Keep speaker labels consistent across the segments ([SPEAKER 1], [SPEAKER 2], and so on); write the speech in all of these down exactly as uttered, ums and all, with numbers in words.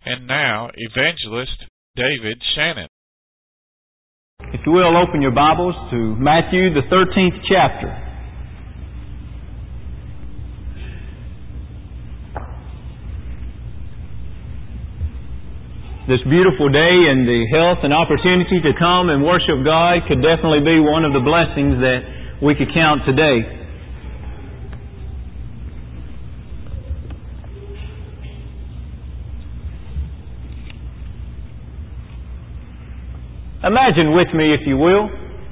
[SPEAKER 1] And now, Evangelist David Shannon.
[SPEAKER 2] If you will, open your Bibles to Matthew, the thirteenth chapter. This beautiful day and the health and opportunity to come and worship God could definitely be one of the blessings that we could count today. Imagine with me, if you will,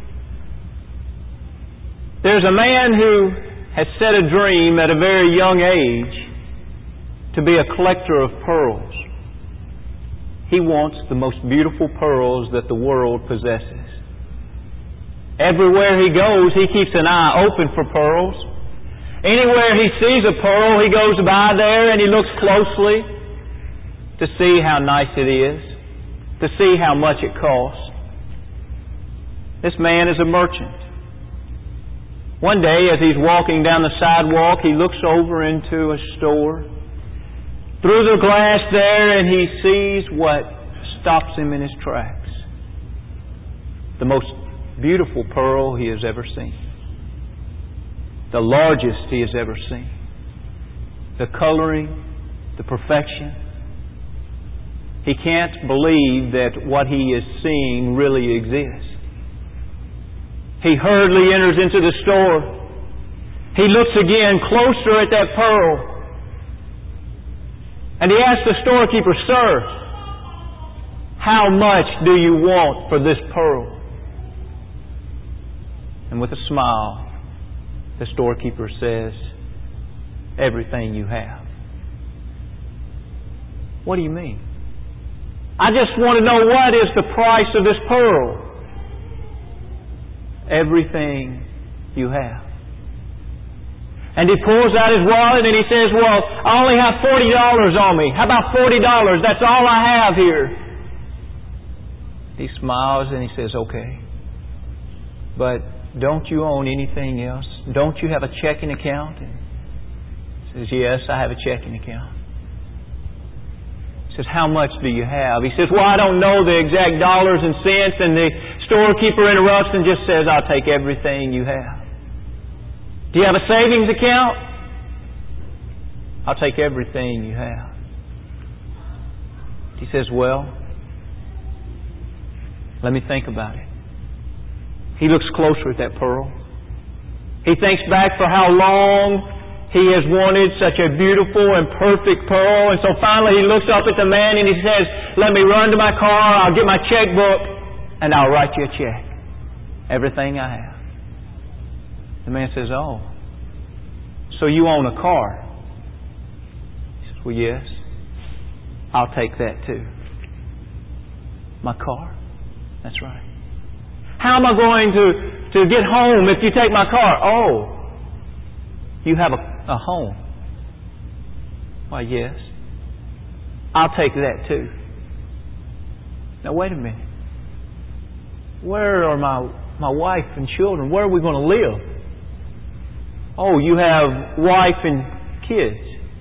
[SPEAKER 2] there's a man who has set a dream at a very young age to be a collector of pearls. He wants the most beautiful pearls that the world possesses. Everywhere he goes, he keeps an eye open for pearls. Anywhere he sees a pearl, he goes by there and he looks closely to see how nice it is, to see how much it costs. This man is a merchant. One day, as he's walking down the sidewalk, he looks over into a store, through the glass there, and he sees what stops him in his tracks. The most beautiful pearl he has ever seen. The largest he has ever seen. The coloring, the perfection. He can't believe that what he is seeing really exists. He hurriedly enters into the store. He looks again closer at that pearl. And he asks the storekeeper, "Sir, how much do you want for this pearl?" And with a smile, the storekeeper says, "Everything you have." What do you mean? "I just want to know what is the price of this pearl." "Everything you have." And he pulls out his wallet and he says, "Well, I only have forty dollars on me. How about forty dollars? That's all I have here." He smiles and he says, "Okay. But don't you own anything else? Don't you have a checking account?" And he says, "Yes, I have a checking account." He says, "How much do you have?" He says, "Well, I don't know the exact dollars and cents." And the storekeeper interrupts and just says, "I'll take everything you have." "Do you have a savings account?" "I'll take everything you have." He says, "Well, let me think about it." He looks closer at that pearl. He thinks back for how long he has wanted such a beautiful and perfect pearl. And so finally he looks up at the man and he says, "Let me run to my car, I'll get my checkbook, and I'll write you a check. Everything I have." The man says, "Oh, so you own a car?" He says, "Well, yes. I'll take that too." "My car?" "That's right." "How am I going to, to get home if you take my car?" "Oh, you have a, a home?" "Why, yes. I'll take that too." Now wait a minute. Where are my, my wife and children? Where are we going to live? "Oh, you have wife and kids."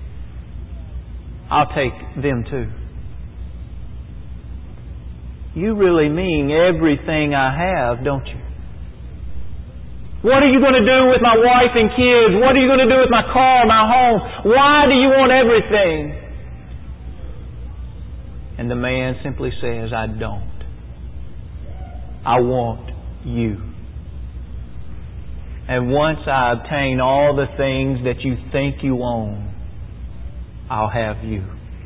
[SPEAKER 2] "I'll take them too." "You really mean everything I have, don't you?" "What are you going to do with my wife and kids? What are you going to do with my car, my home? Why do you want everything?" And the man simply says, "I don't. I want you. And once I obtain all the things that you think you own, I'll have you."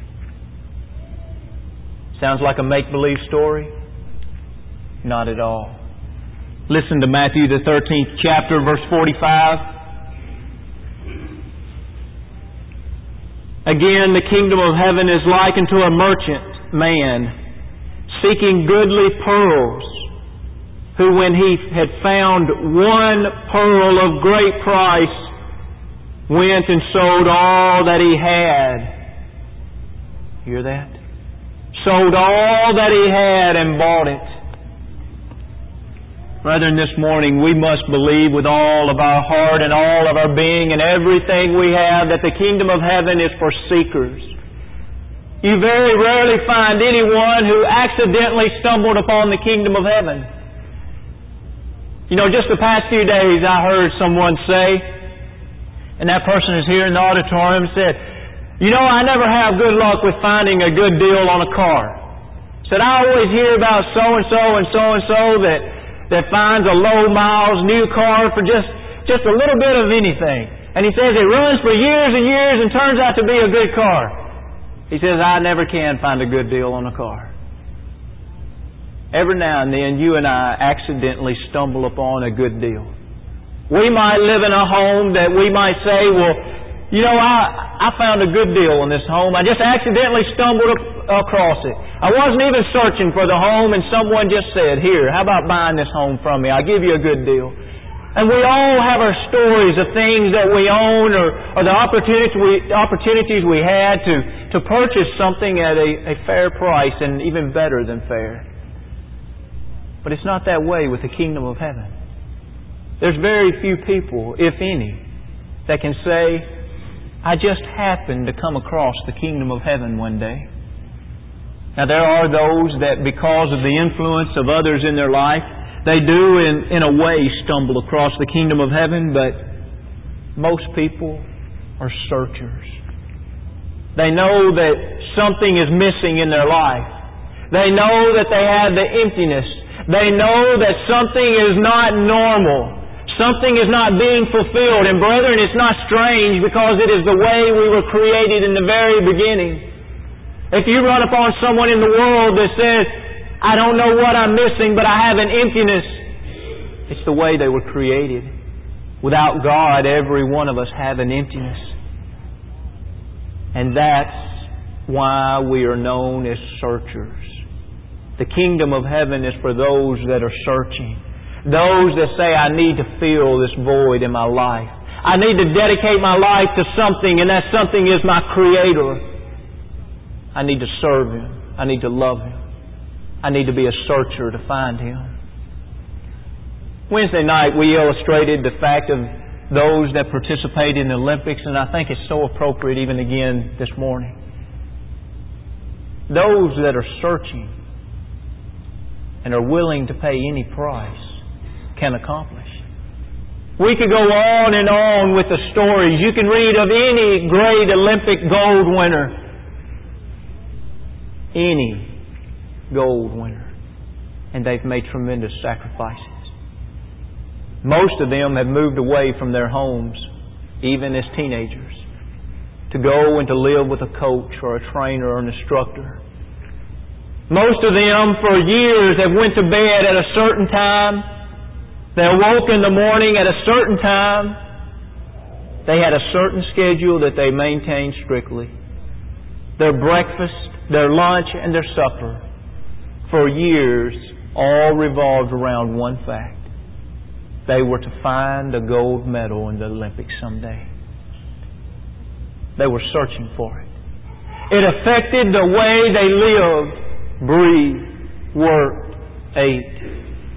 [SPEAKER 2] Sounds like a make-believe story? Not at all. Listen to Matthew the thirteenth chapter, verse forty-five. "Again, the kingdom of heaven is likened to a merchant man seeking goodly pearls, who, when he had found one pearl of great price, went and sold all that he had." Hear that? Sold all that he had and bought it. Brethren, this morning we must believe with all of our heart and all of our being and everything we have that the kingdom of heaven is for seekers. You very rarely find anyone who accidentally stumbled upon the kingdom of heaven. You know, just the past few days I heard someone say, and that person is here in the auditorium, said, you know, I never have good luck with finding a good deal on a car. Said, I always hear about so-and-so and so-and-so that, that finds a low miles new car for just, just a little bit of anything. And he says it runs for years and years and turns out to be a good car. He says, I never can find a good deal on a car. Every now and then you and I accidentally stumble upon a good deal. We might live in a home that we might say, well, you know, I, I found a good deal on this home. I just accidentally stumbled across it. I wasn't even searching for the home, and someone just said, here, how about buying this home from me? I'll give you a good deal. And we all have our stories of things that we own or, or the opportunities we, opportunities we had to, to purchase something at a, a fair price and even better than fair. But it's not that way with the kingdom of heaven. There's very few people, if any, that can say, I just happened to come across the kingdom of heaven one day. Now there are those that because of the influence of others in their life, they do in, in a way stumble across the kingdom of heaven, but most people are searchers. They know that something is missing in their life. They know that they have the emptiness. They know that something is not normal. Something is not being fulfilled. And brethren, it's not strange because it is the way we were created in the very beginning. If you run upon someone in the world that says, I don't know what I'm missing, but I have an emptiness, it's the way they were created. Without God, every one of us have an emptiness. And that's why we are known as searchers. The kingdom of heaven is for those that are searching. Those that say, I need to fill this void in my life. I need to dedicate my life to something, and that something is my Creator. I need to serve Him. I need to love Him. I need to be a searcher to find Him. Wednesday night we illustrated the fact of those that participate in the Olympics, and I think it's so appropriate even again this morning. Those that are searching and are willing to pay any price can accomplish. We could go on and on with the stories. You can read of any great Olympic gold winner. Any gold winner. And they've made tremendous sacrifices. Most of them have moved away from their homes, even as teenagers, to go and to live with a coach or a trainer or an instructor. Most of them for years have went to bed at a certain time. They awoke in the morning at a certain time. They had a certain schedule that they maintained strictly. Their breakfast, their lunch, and their supper, for years, all revolved around one fact. They were to find a gold medal in the Olympics someday. They were searching for it. It affected the way they lived, breathed, worked, ate.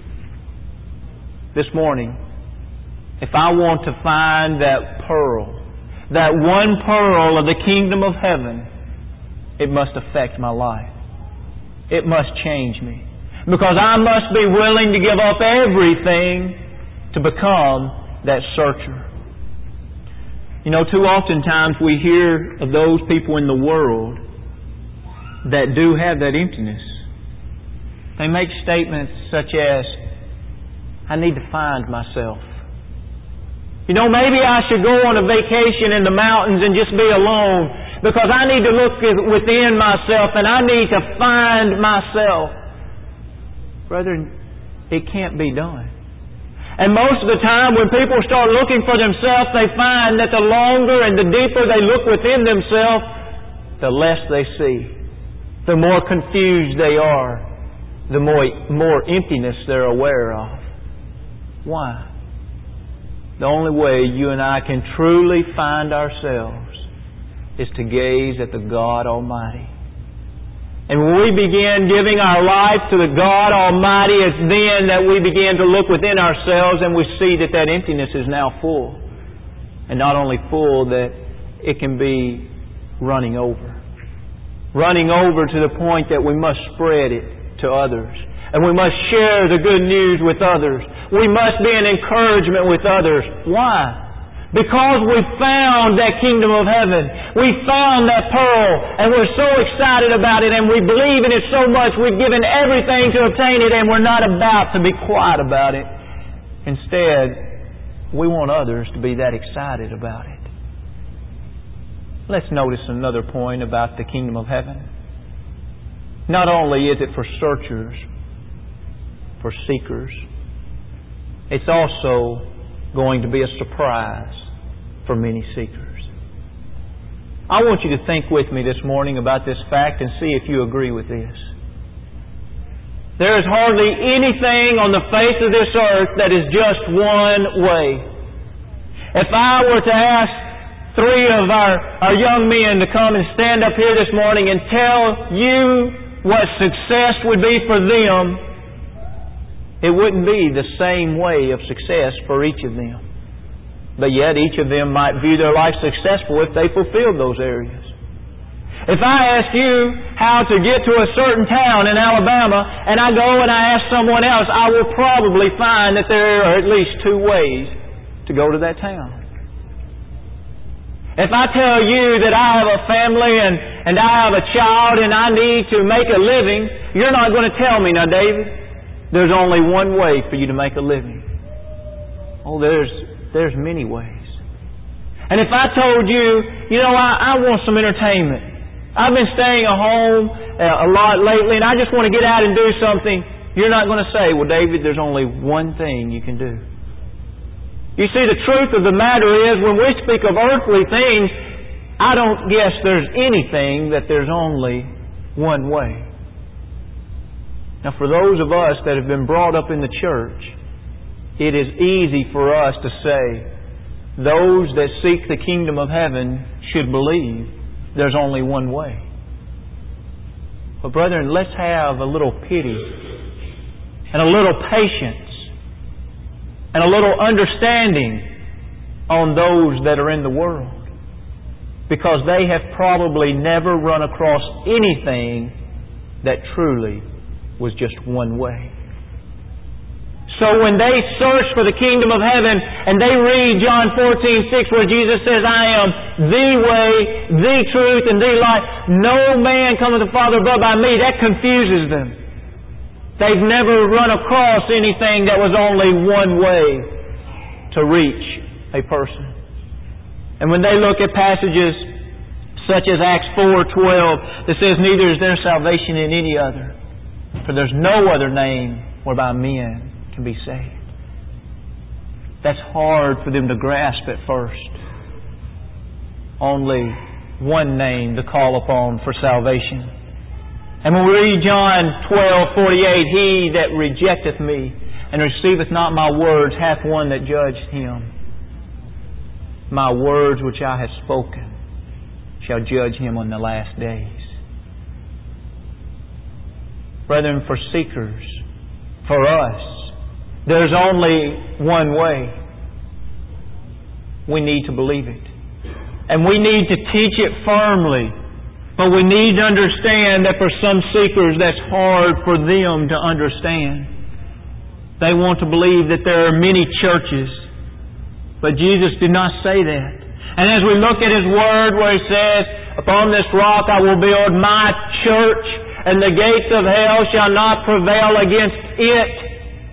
[SPEAKER 2] This morning, if I want to find that pearl, that one pearl of the kingdom of heaven, it must affect my life. It must change me. Because I must be willing to give up everything to become that searcher. You know, too often times we hear of those people in the world that do have that emptiness. They make statements such as, I need to find myself. You know, maybe I should go on a vacation in the mountains and just be alone because I need to look within myself and I need to find myself. Brethren, it can't be done. And most of the time when people start looking for themselves, they find that the longer and the deeper they look within themselves, the less they see. The more confused they are. The more, more emptiness they're aware of. Why? The only way you and I can truly find ourselves is to gaze at the God Almighty. And when we begin giving our life to the God Almighty, it's then that we begin to look within ourselves and we see that that emptiness is now full. And not only full, that it can be running over. running over to the point that we must spread it to others. And we must share the good news with others. We must be an encouragement with others. Why? Because we found that kingdom of heaven. We found that pearl, and we're so excited about it, and we believe in it so much, we've given everything to obtain it, and we're not about to be quiet about it. Instead, we want others to be that excited about it. Let's notice another point about the kingdom of heaven. Not only is it for searchers, for seekers, it's also going to be a surprise for many seekers. I want you to think with me this morning about this fact and see if you agree with this. There is hardly anything on the face of this earth that is just one way. If I were to ask three of our, our young men to come and stand up here this morning and tell you what success would be for them, it wouldn't be the same way of success for each of them. But yet each of them might view their life successful if they fulfilled those areas. If I ask you how to get to a certain town in Alabama, and I go and I ask someone else, I will probably find that there are at least two ways to go to that town. If I tell you that I have a family and, and I have a child and I need to make a living, you're not going to tell me, now David, there's only one way for you to make a living. Oh, there's there's many ways. And if I told you, you know, I, I want some entertainment. I've been staying at home uh, a lot lately and I just want to get out and do something. You're not going to say, well, David, there's only one thing you can do. You see, the truth of the matter is, when we speak of earthly things, I don't guess there's anything that there's only one way. Now, for those of us that have been brought up in the church, it is easy for us to say, those that seek the kingdom of heaven should believe there's only one way. But brethren, let's have a little pity and a little patience and a little understanding on those that are in the world, because they have probably never run across anything that truly was just one way. So when they search for the kingdom of heaven and they read John fourteen six, where Jesus says, I am the way, the truth, and the life, no man cometh to the Father but by me, that confuses them. They've never run across anything that was only one way to reach a person. And when they look at passages such as Acts four twelve that says, neither is there salvation in any other, for there's no other name whereby men can be saved. That's hard for them to grasp at first. Only one name to call upon for salvation. And when we read John twelve forty-eight, he that rejecteth me and receiveth not my words hath one that judged him. My words which I have spoken shall judge him on the last days. Brethren, for seekers, for us, there's only one way. We need to believe it. And we need to teach it firmly. But we need to understand that for some seekers, that's hard for them to understand. They want to believe that there are many churches. But Jesus did not say that. And as we look at His Word where He says, upon this rock I will build my church, and the gates of hell shall not prevail against it.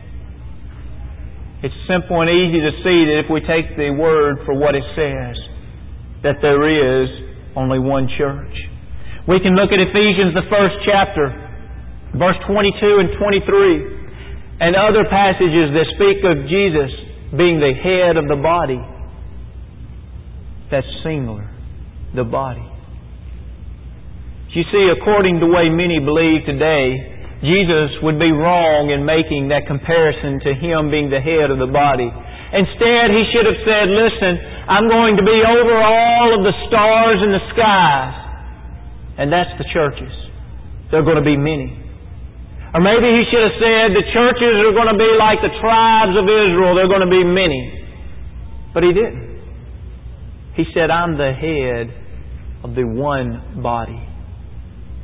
[SPEAKER 2] It's simple and easy to see that if we take the Word for what it says, that there is only one church. We can look at Ephesians, the first chapter, verse twenty-two and twenty-three, and other passages that speak of Jesus being the head of the body. That's singular, the body. You see, according to the way many believe today, Jesus would be wrong in making that comparison to Him being the head of the body. Instead, He should have said, listen, I'm going to be over all of the stars in the skies. And that's the churches. There are going to be many. Or maybe He should have said, the churches are going to be like the tribes of Israel. There are going to be many. But He didn't. He said, I'm the head of the one body.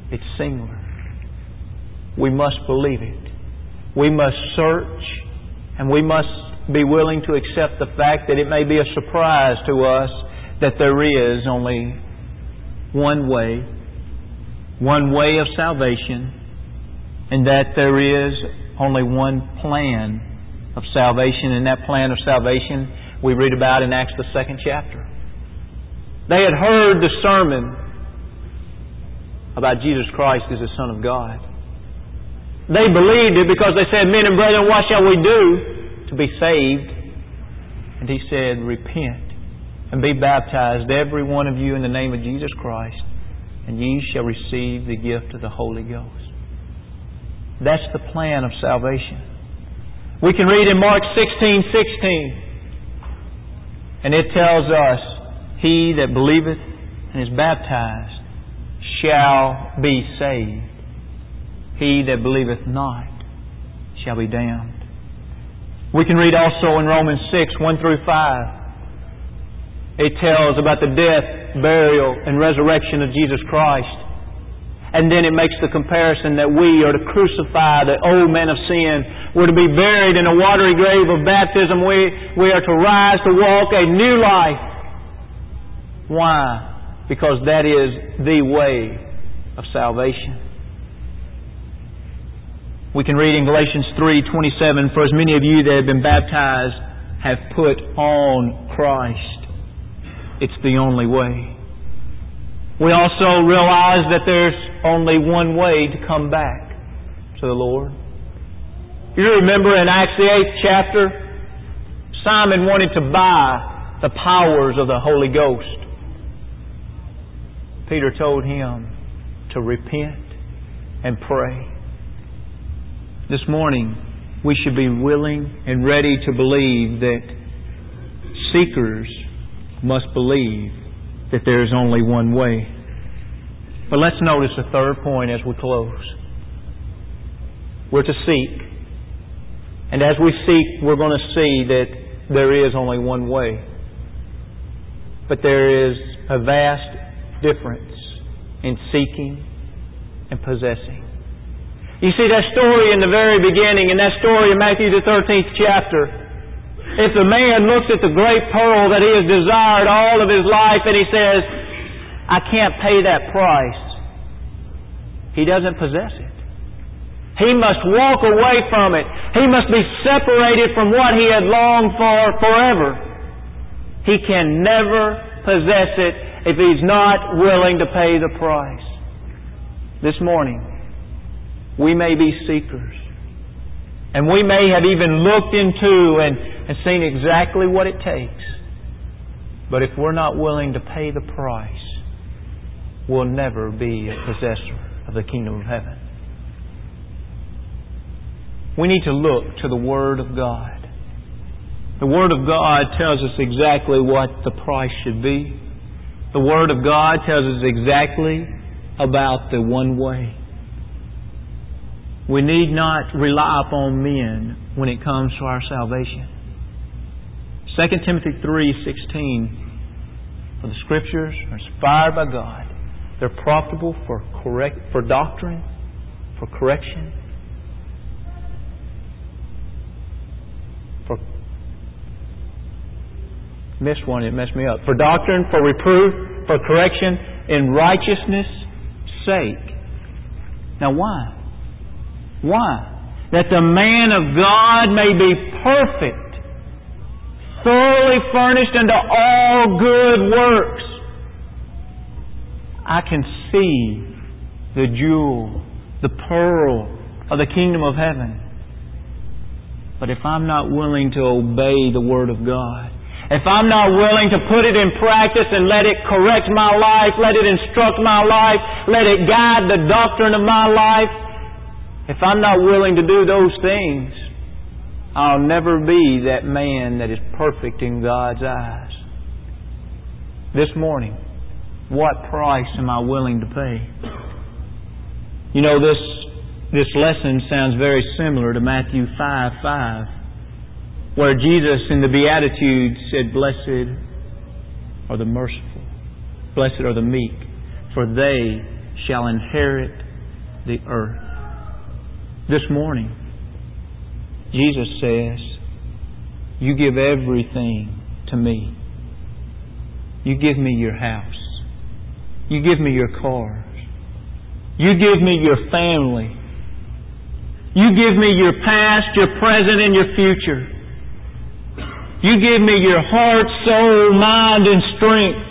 [SPEAKER 2] It's singular. We must believe it. We must search, and we must be willing to accept the fact that it may be a surprise to us that there is only one way, one way of salvation, and that there is only one plan of salvation. And that plan of salvation we read about in Acts the second chapter. They had heard the sermon about Jesus Christ as the Son of God. They believed it because they said, "Men and brethren, what shall we do to be saved?" And He said, "Repent and be baptized, every one of you, in the name of Jesus Christ, and ye shall receive the gift of the Holy Ghost." That's the plan of salvation. We can read in Mark sixteen sixteen, and it tells us, "He that believeth and is baptized shall be saved. He that believeth not shall be damned." We can read also in Romans six, one through five. It tells about the death, burial, and resurrection of Jesus Christ. And then it makes the comparison that we are to crucify the old man of sin. We're to be buried in a watery grave of baptism. We, we are to rise to walk a new life. Why? Because that is the way of salvation. We can read in Galatians three twenty-seven, "For as many of you that have been baptized have put on Christ." It's the only way. We also realize that there's only one way to come back to the Lord. You remember in Acts the eighth chapter, Simon wanted to buy the powers of the Holy Ghost. Peter told him to repent and pray. This morning, we should be willing and ready to believe that seekers must believe that there is only one way. But let's notice a third point as we close. We're to seek. And as we seek, we're going to see that there is only one way. But there is a vast difference in seeking and possessing. You see that story in the very beginning, in that story in Matthew the thirteenth chapter. If the man looks at the great pearl that he has desired all of his life and he says, "I can't pay that price," he doesn't possess it. He must walk away from it. He must be separated from what he had longed for forever. He can never possess it if he's not willing to pay the price. This morning, we may be seekers. And we may have even looked into and, and seen exactly what it takes. But if we're not willing to pay the price, we'll never be a possessor of the kingdom of heaven. We need to look to the Word of God. The Word of God tells us exactly what the price should be. The Word of God tells us exactly about the one way. We need not rely upon men when it comes to our salvation. Second Timothy three sixteen, "For the Scriptures are inspired by God. They're profitable for correct for doctrine, for correction, for missed one, it messed me up. For doctrine, for reproof, for correction, in righteousness' sake." Now why? Why? That the man of God may be perfect, thoroughly furnished unto all good works. I can see the jewel, the pearl of the kingdom of heaven. But if I'm not willing to obey the Word of God, if I'm not willing to put it in practice and let it correct my life, let it instruct my life, let it guide the doctrine of my life, if I'm not willing to do those things, I'll never be that man that is perfect in God's eyes. This morning, what price am I willing to pay? You know, this this lesson sounds very similar to Matthew five five, where Jesus in the Beatitudes said, "Blessed are the merciful, blessed are the meek, for they shall inherit the earth. This morning, Jesus says, you give everything to me. You give me your house. You give me your cars. You give me your family. You give me your past, your present, and your future. You give me your heart, soul, mind, and strength.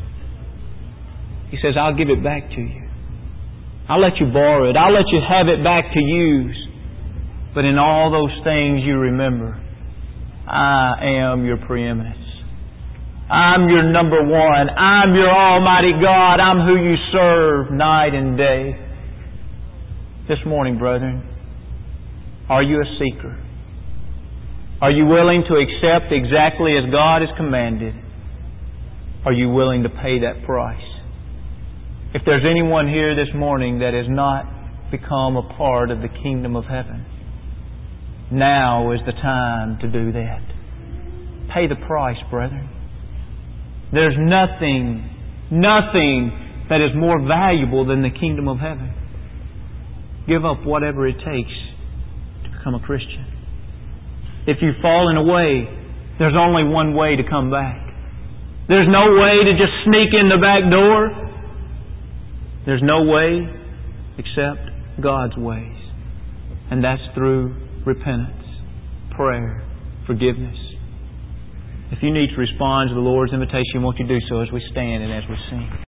[SPEAKER 2] He says, I'll give it back to you. I'll let you borrow it. I'll let you have it back to use. But in all those things you remember, I am your preeminence. I'm your number one. I'm your Almighty God. I'm who you serve night and day. This morning, brethren, are you a seeker? Are you willing to accept exactly as God has commanded? Are you willing to pay that price? If there's anyone here this morning that has not become a part of the kingdom of heaven, now is the time to do that. Pay the price, brethren. There's nothing, nothing that is more valuable than the kingdom of heaven. Give up whatever it takes to become a Christian. If you've fallen away, there's only one way to come back. There's no way to just sneak in the back door. There's no way except God's ways. And that's through repentance, prayer, forgiveness. If you need to respond to the Lord's invitation, won't you do so as we stand and as we sing?